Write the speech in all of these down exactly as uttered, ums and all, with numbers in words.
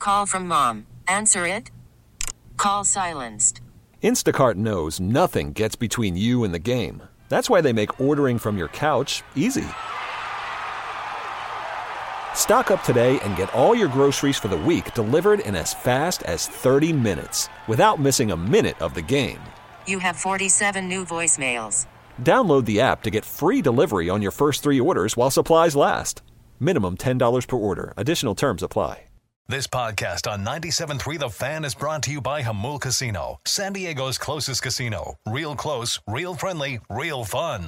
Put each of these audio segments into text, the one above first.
Call from mom. Answer it. Call silenced. Instacart knows nothing gets between you and the game. That's why they make ordering from your couch easy. Stock up today and get all your groceries for the week delivered in as fast as thirty minutes without missing a minute of the game. You have forty-seven new voicemails. Download the app to get free delivery on your first three orders while supplies last. Minimum ten dollars per order. Additional terms apply. This podcast on ninety-seven point three The Fan is brought to you by Jamul Casino, San Diego's closest casino. Real close, real friendly, real fun.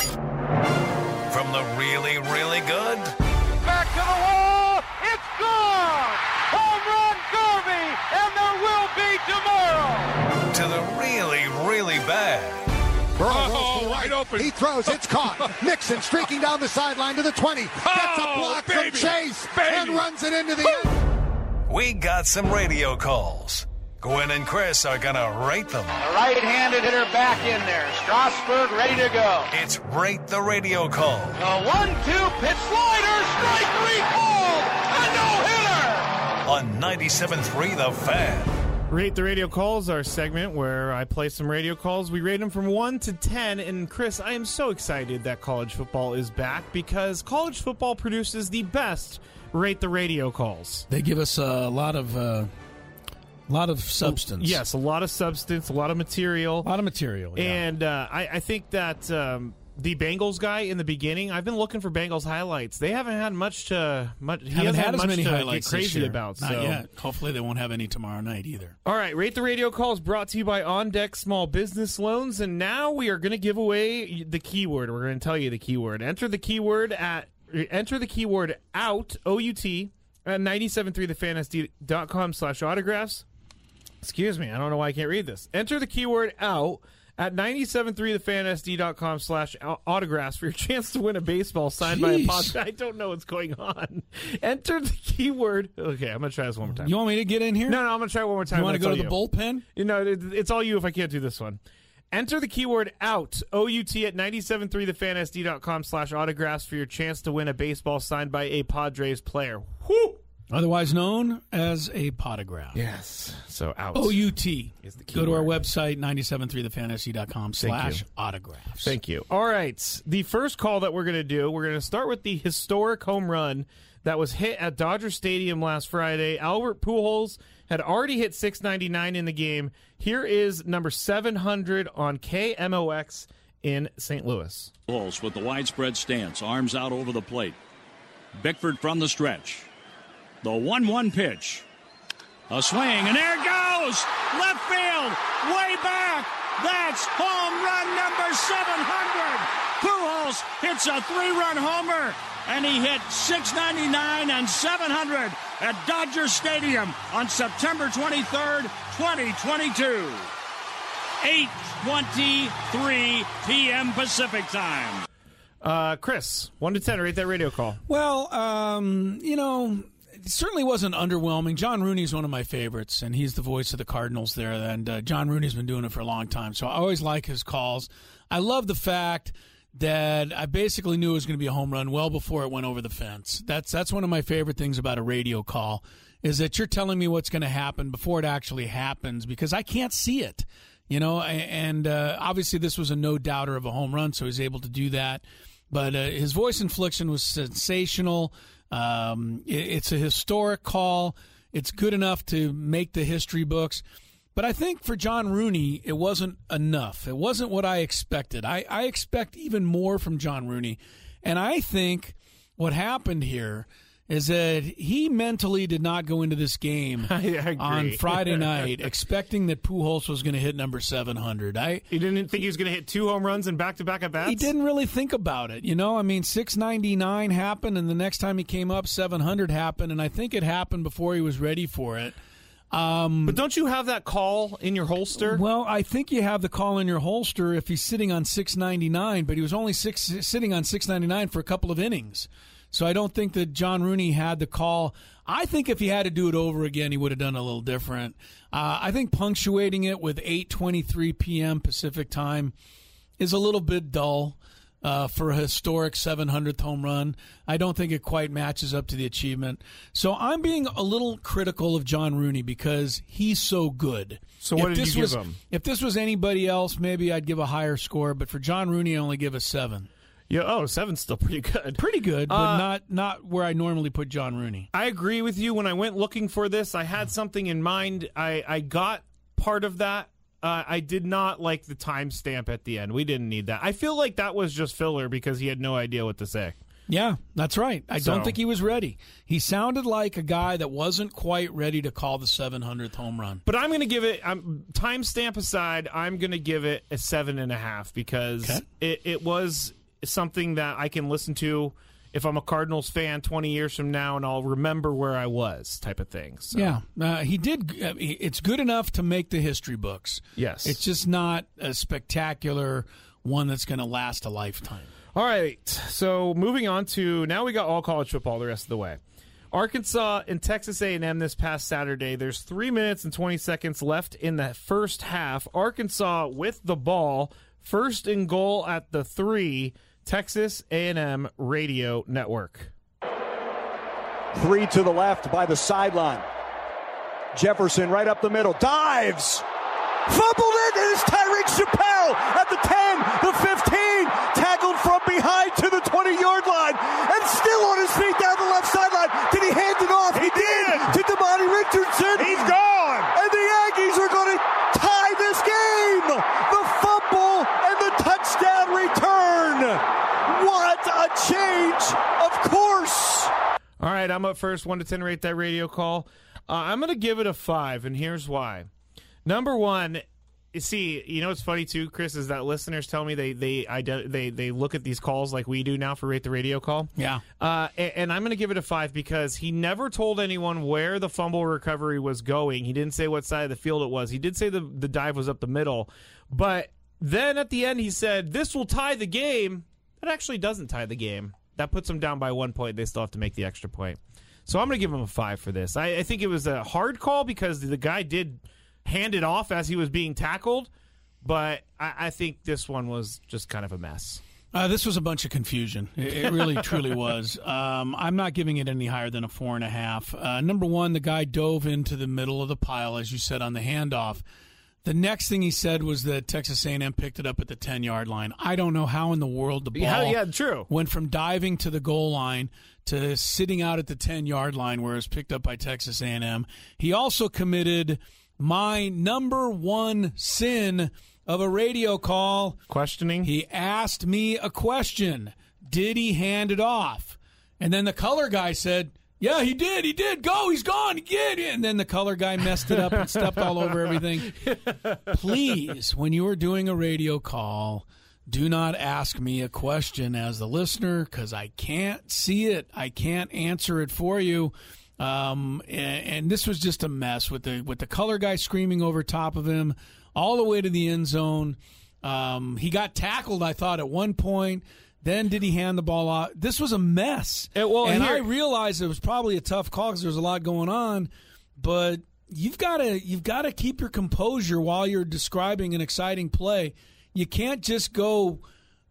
From the really, really good. Back to the wall. It's gone. Home run derby, and there will be tomorrow. To the really, really bad. Burrow Oh, right. wide open. He throws. It's caught. Mixon streaking down the sideline to the twenty. Gets Oh, a block baby, from Chase baby. and runs it into the end. We got some radio calls. Gwen and Chris are going to rate them. The right-handed hitter back in there. Strasburg ready to go. It's Rate the Radio Call. The one two pitch slider. Strike three called. A no-hitter. On ninety-seven point three The Fan. Rate the Radio Calls, our segment where I play some radio calls. We rate them from one to ten. And Chris, I am so excited that college football is back because college football produces the best Rate the Radio Calls. They give us a lot of uh, lot of substance. Yes, a lot of substance, a lot of material. A lot of material, yeah. And uh, I, I think that um, the Bengals guy in the beginning, I've been looking for Bengals highlights. They haven't had much to much. He haven't hasn't had as much many to highlights get crazy this year. about. Not so. yet. Hopefully, they won't have any tomorrow night either. All right, Rate the Radio Call is brought to you by On Deck Small Business Loans, and now we are going to give away the keyword. We're going to tell you the keyword. Enter the keyword at enter the keyword out O U T at ninety-seven point three the fan s d dot com slash autographs. Excuse me, I don't know why I can't read this. Enter the keyword out at ninety-seven point three the fan s d dot com slash autographs for your chance to win a baseball signed Jeez. by a podcast. I don't know what's going on. Enter the keyword. Okay, I'm going to try this one more time. You want me to get in here? No, no, I'm going to try it one more time. You want to go to the you. bullpen? You know, it, it's all you if I can't do this one. Enter the keyword out, O U T, at ninety-seven point three the fan s d dot com slash autographs for your chance to win a baseball signed by a Padres player. Whoo! Otherwise known as a potograph. Yes. So out. O U T. Is the Go to our keyword. website, ninety-seven point three the fan s d dot com slash you. autographs. Thank you. All right. The first call that we're going to do, we're going to start with the historic home run that was hit at Dodger Stadium last Friday. Albert Pujols had already hit six ninety-nine in the game. Here is number seven hundred on K M O X in Saint Louis. Pujols with the widespread stance, arms out over the plate. Bickford from the stretch. The one one pitch. A swing, and there it goes! Left field, way back! That's home run number seven hundred! Pujols hits a three-run homer, and he hit six ninety-nine and seven hundred at Dodger Stadium on September twenty-third, twenty twenty-two. eight twenty-three p.m. Pacific time. Uh, Chris, one to ten, rate that radio call. Well, um, you know, it certainly wasn't underwhelming. John Rooney's one of my favorites, and he's the voice of the Cardinals there. And uh, John Rooney's been doing it for a long time, so I always like his calls. I love the fact that I basically knew it was going to be a home run well before it went over the fence. That's that's one of my favorite things about a radio call, is that you're telling me what's going to happen before it actually happens, because I can't see it. You know, and uh, obviously this was a no-doubter of a home run, so he was able to do that. But uh, his voice inflection was sensational. Um, it, it's a historic call. It's good enough to make the history books. But I think for John Rooney, it wasn't enough. It wasn't what I expected. I, I expect even more from John Rooney. And I think what happened here is that he mentally did not go into this game on Friday night expecting that Pujols was going to hit number seven hundred. I He didn't think he was going to hit two home runs in back-to-back at-bats? He didn't really think about it. You know, I mean, six ninety-nine happened, and the next time he came up, seven hundred happened, and I think it happened before he was ready for it. Um, but don't you have that call in your holster? Well, I think you have the call in your holster if he's sitting on six ninety-nine, but he was only six, sitting on six ninety-nine for a couple of innings. So I don't think that John Rooney had the call. I think if he had to do it over again, he would have done a little different. Uh, I think punctuating it with eight twenty-three p.m. Pacific time is a little bit dull. uh, for a historic seven hundredth home run. I don't think it quite matches up to the achievement. So I'm being a little critical of John Rooney because he's so good. So what if did this you was, give him? If this was anybody else, maybe I'd give a higher score. But for John Rooney, I only give a seven. Yeah, oh, seven's still pretty good. Pretty good, but Uh, not not where I normally put John Rooney. I agree with you. When I went looking for this, I had something in mind. I, I got part of that. Uh, I did not like the timestamp at the end. We didn't need that. I feel like that was just filler because he had no idea what to say. Yeah, that's right. I So- don't think he was ready. He sounded like a guy that wasn't quite ready to call the seven hundredth home run. But I'm going to give it, um, timestamp aside, I'm going to give it a seven and a half because Okay. it, it was something that I can listen to if I'm a Cardinals fan twenty years from now and I'll remember where I was type of thing. So. Yeah, uh, he did. Uh, he- it's good enough to make the history books. Yes. It's just not a spectacular one that's going to last a lifetime. All right, so moving on to now we got all college football the rest of the way. Arkansas and Texas A and M this past Saturday. There's three minutes and twenty seconds left in the first half. Arkansas with the ball, first and goal at the three. Texas A and M Radio Network. Three to the left by the sideline. Jefferson right up the middle. Dives. Fumbled it. It is Tyreek Chappelle at the ten, the fifteen. Tackled from behind to the twenty-yard line. And still on his feet down the left sideline. Did he hand it off? He, he did. did. To Damani Richardson. He's gone. And the Aggies are going to tie this game. The fumble and the touchdown return. What a change. Of course. All right, I'm up first. One to ten, rate that radio call. Uh, I'm going to give it a five, and here's why. Number one, you see, you know what's funny too, Chris, is that listeners tell me they they ident- they they look at these calls like we do now for Rate the Radio Call. Yeah. Uh, and, and I'm going to give it a five because he never told anyone where the fumble recovery was going. He didn't say what side of the field it was. He did say the the dive was up the middle, but then at the end he said this will tie the game. That actually doesn't tie the game. That puts them down by one point. They still have to make the extra point. So I'm going to give him a five for this. I, I think it was a hard call because the guy did hand it off as he was being tackled, but I, I think this one was just kind of a mess. Uh, this was a bunch of confusion. It, it really, truly was. Um, I'm not giving it any higher than a four and a half. Uh, number one, the guy dove into the middle of the pile, as you said, on the handoff. The next thing he said was that Texas A and M picked it up at the ten-yard line. I don't know how in the world the ball Yeah, yeah, true. went from diving to the goal line to sitting out at the ten-yard line where it was picked up by Texas A and M. He also committed my number one sin of a radio call. Questioning? He asked me a question. Did he hand it off? And then the color guy said, yeah, he did. He did. Go. He's gone. He did. And then the color guy messed it up and stepped all over everything. Please, when you are doing a radio call, do not ask me a question as the listener because I can't see it. I can't answer it for you. Um, and, and this was just a mess with the with the color guy screaming over top of him all the way to the end zone. Um, he got tackled, I thought, at one point. Then did he hand the ball out? This was a mess. It, well, and here, I realized it was probably a tough call because there's a lot going on. But you've got to you've got to keep your composure while you're describing an exciting play. You can't just go,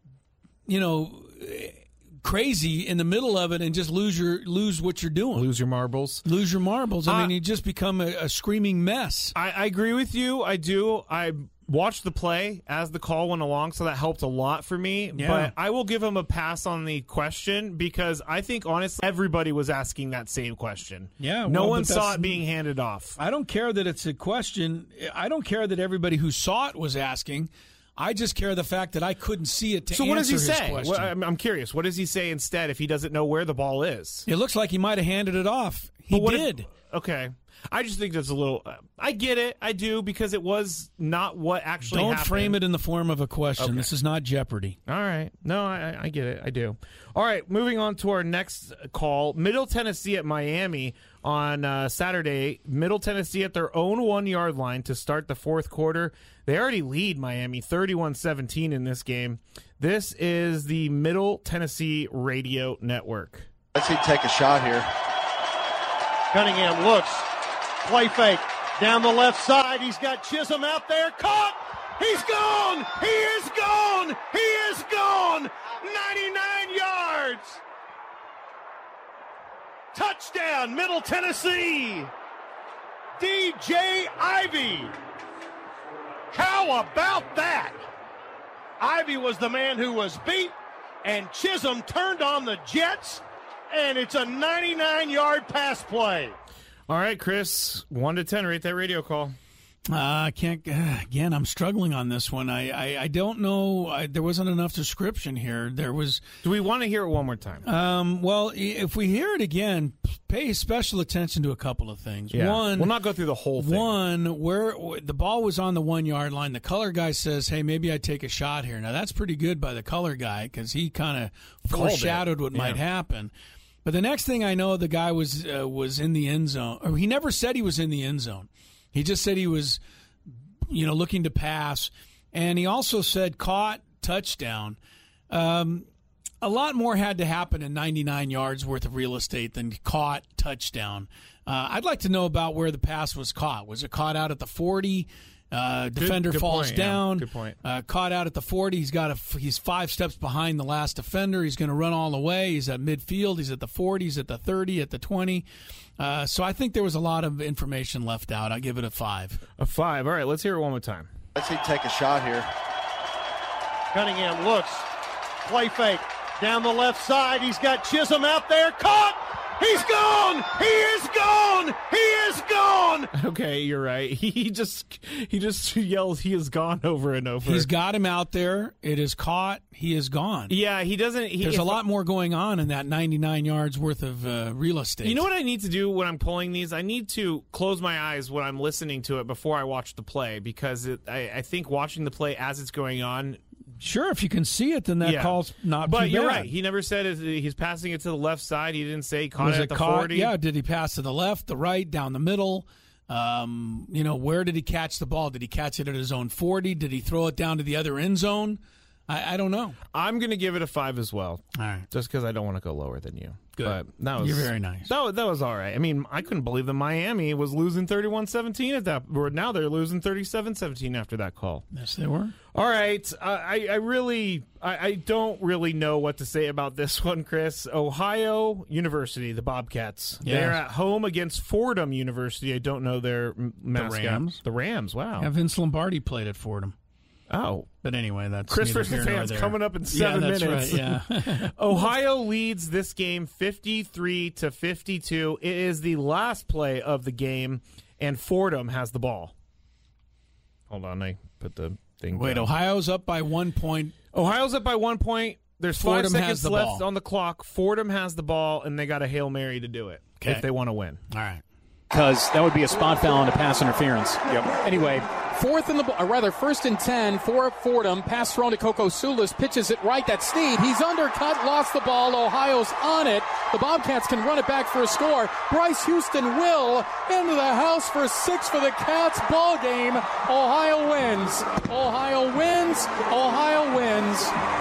you know, crazy in the middle of it and just lose your lose what you're doing. Lose your marbles. Lose your marbles. I Uh, mean, you just become a, a screaming mess. I, I agree with you. I do. I watched the play as the call went along, so that helped a lot for me. Yeah. But I will give him a pass on the question because I think, honestly, everybody was asking that same question. Yeah, No well, one but saw that's- it being handed off. I don't care that it's a question. I don't care that everybody who saw it was asking. I just care the fact that I couldn't see it to So answer what does he his say? question. Well, I'm, I'm curious. What does he say instead if he doesn't know where the ball is? It looks like he might have handed it off. He But what if- did. okay. I just think that's a little. Uh, I get it. I do because it was not what actually Don't happened. frame it in the form of a question. Okay. This is not Jeopardy. All right. No, I, I get it. I do. All right. Moving on to our next call. Middle Tennessee at Miami on uh, Saturday. Middle Tennessee at their own one-yard line to start the fourth quarter. They already lead Miami thirty-one seventeen in this game. This is the Middle Tennessee Radio Network. Let's see take a shot here. Cunningham looks. Play fake. Down the left side. He's got Chisholm out there. Caught. He's gone. He is gone. He is gone. ninety-nine yards. Touchdown, Middle Tennessee. D J Ivey. How about that? Ivey was the man who was beat, and Chisholm turned on the Jets, and it's a ninety-nine-yard pass play. All right, Chris, one to ten, rate that radio call. Uh, I can't, uh, again, I'm struggling on this one. I, I, I don't know. I, there wasn't enough description here. There was. Do we want to hear it one more time? Um, well, if we hear it again, pay special attention to a couple of things. Yeah. One, we'll not go through the whole thing. One, where the ball was on the one-yard line, the color guy says, hey, maybe I'd take a shot here. Now, that's pretty good by the color guy because he kind of foreshadowed what yeah. might happen. But the next thing I know, the guy was uh, was in the end zone. Or he never said he was in the end zone. He just said he was, you know, looking to pass. And he also said caught, touchdown. Um, a lot more had to happen in ninety-nine yards worth of real estate than caught, touchdown. Uh, I'd like to know about where the pass was caught. Was it caught out at the forty? Uh, defender good, good falls point, down. Yeah. Good point. Uh, caught out at the forty. He's got a, he's five steps behind the last defender. He's going to run all the way. He's at midfield. He's at the forty. He's at the thirty. At the twenty. Uh, so I think there was a lot of information left out. I'll give it a five. A five. All right, let's hear it one more time. Let's see, take a shot here. Cunningham looks. Play fake. Down the left side. He's got Chisholm out there. Caught. He's gone. He is gone. He is gone. Okay, you're right. He just he just yells he is gone over and over. He's got him out there. It is caught. He is gone. Yeah, he doesn't. He, There's if, a lot more going on in that ninety-nine yards worth of uh, real estate. You know what I need to do when I'm pulling these? I need to close my eyes when I'm listening to it before I watch the play because it, I, I think watching the play as it's going on. Sure, if you can see it, then that yeah. call's not but too you're bad. right. He never said it, he's passing it to the left side. He didn't say he caught Was it it at the caught? forty. Yeah, did he pass to the left, the right, down the middle? Um, you know, where did he catch the ball? Did he catch it at his own forty? Did he throw it down to the other end zone? I, I don't know. I'm going to give it a five as well. All right. Just because I don't want to go lower than you. Good. But that was, You're very nice. That, that was all right. I mean, I couldn't believe that Miami was losing thirty-one seventeen at that. Or now they're losing thirty-seven seventeen after that call. Yes, they were. All right. Uh, I, I really, I, I don't really know what to say about this one, Chris. Ohio University, the Bobcats. Yes. They're at home against Fordham University. I don't know their m- mascot. The Rams. The Rams, wow. Yeah, Vince Lombardi played at Fordham. Oh. But anyway, that's Chris neither versus here nor fans there. coming up in seven yeah, that's minutes. Right, yeah. Ohio leads this game fifty-three to fifty-two. It is the last play of the game, and Fordham has the ball. Hold on, I put the thing Wait, down. Ohio's up by one point. Ohio's up by one point. There's Fordham five has seconds the left ball. on the clock. Fordham has the ball, and they got a Hail Mary to do it Okay. if they want to win. All right. Because that would be a spot foul and a pass interference. Yep. Anyway, fourth in the, or rather, first and ten for Fordham. Pass thrown to Coco Sulis, pitches it right. That's Snead. He's undercut, lost the ball. Ohio's on it. The Bobcats can run it back for a score. Bryce Houston will into the house for six for the Cats. Ball game. Ohio wins. Ohio wins. Ohio wins.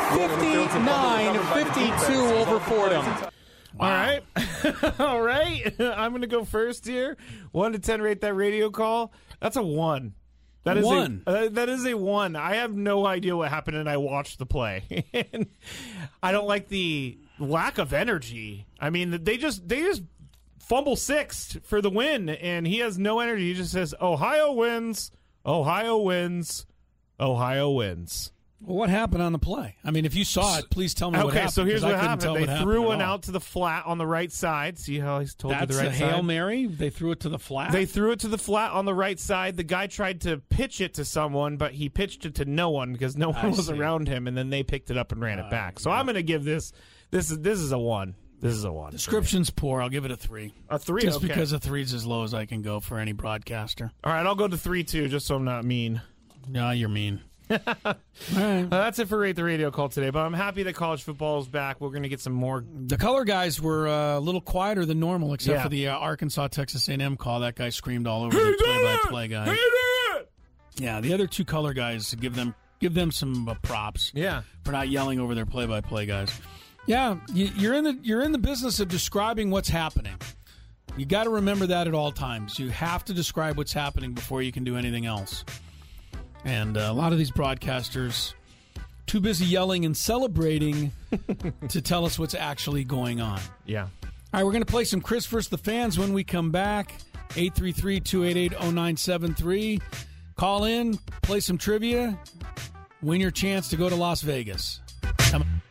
fifty-nine fifty-two over Fordham. Wow. All right. All right. I'm going to go first here. one to ten, rate that radio call. That's a one. That is one. A, uh, that is a one. I have no idea what happened, and I watched the play. And I don't like the lack of energy. I mean, they just they just fumble sixth for the win, and he has no energy. He just says, Ohio wins. Ohio wins. Ohio wins. Well, what happened on the play? I mean, if you saw it, please tell me okay, what happened. so here's 'cause what I couldn't happened. tell They what happened threw at one all. out to the flat on the right side. See how he's told That's you the right a side? Hail Mary? They threw it to the flat? They threw it to the flat on the right side. The guy tried to pitch it to someone, but he pitched it to no one because no one I was see. around him, and then they picked it up and ran it back. So I'm going to give this this is this is a one. This is a one. Description's poor. I'll give it a three. A three, Just okay. because a three's as low as I can go for any broadcaster. All right, I'll go to three too, just so I'm not mean. No, you're mean. All right. Uh, that's it for Rate the Radio Call today, but I'm happy that college football is back. We're going to get some more. The color guys were uh, a little quieter than normal, except Yeah. for the uh, Arkansas-Texas A and M call. That guy screamed all over the play-by-play guy. He did it! Yeah, the other two color guys, give them give them some uh, props. Yeah. For not yelling over their play-by-play guys. Yeah, you, you're in the you're in the business of describing what's happening. You got to remember that at all times. You have to describe what's happening before you can do anything else. And uh, a lot of these broadcasters too busy yelling and celebrating to tell us what's actually going on. Yeah. All right, we're going to play some Chris versus the Fans when we come back. eight three three, two eight eight, oh nine seven three. Call in, play some trivia, win your chance to go to Las Vegas. Come on.